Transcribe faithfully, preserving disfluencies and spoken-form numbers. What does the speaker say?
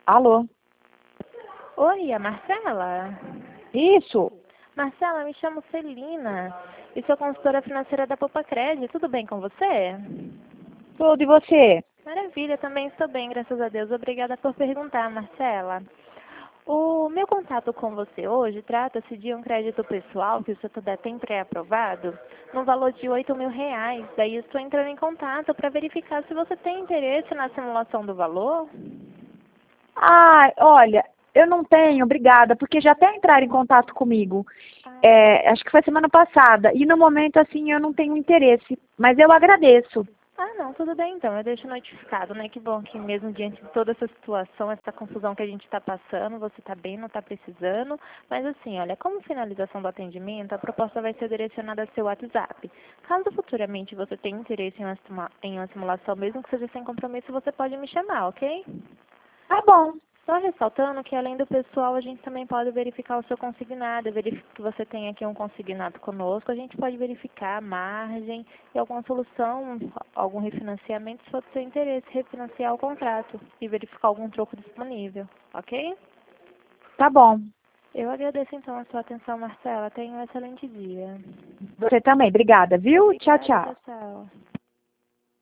Alô? Oi, a Marcela? Isso? Marcela, me chamo Celina e sou consultora financeira da Popacred. Tudo bem com você? Tudo, e você? Maravilha, também estou bem, graças a Deus. Obrigada por perguntar, Marcela. O meu contato com você hoje trata-se de um crédito pessoal que o senhor tem pré-aprovado no valor de oito mil reais. Daí eu estou entrando em contato para verificar se você tem interesse na simulação do valor. Ah, olha, eu não tenho, obrigada, porque já até entraram em contato comigo. Ah, É, acho que foi semana passada. E no momento, assim, eu não tenho interesse. Mas eu agradeço. Ah, não, tudo bem então, eu deixo notificado, né? Que bom que mesmo diante de toda essa situação, essa confusão que a gente está passando, você está bem, não está precisando. Mas assim, olha, como finalização do atendimento, a proposta vai ser direcionada ao seu WhatsApp. Caso futuramente você tenha interesse em uma, simula- em uma simulação, mesmo que seja sem compromisso, você pode me chamar, ok? Tá bom. Só ressaltando que além do pessoal, a gente também pode verificar o seu consignado, verificar que você tem aqui um consignado conosco, a gente pode verificar a margem e alguma solução, algum refinanciamento, se for do seu interesse, refinanciar o contrato e verificar algum troco disponível, ok? Tá bom. Eu agradeço então a sua atenção, Marcela. Tenha um excelente dia. Você também, obrigada, viu? Tchau, Obrigada, tchau. tchau, tchau.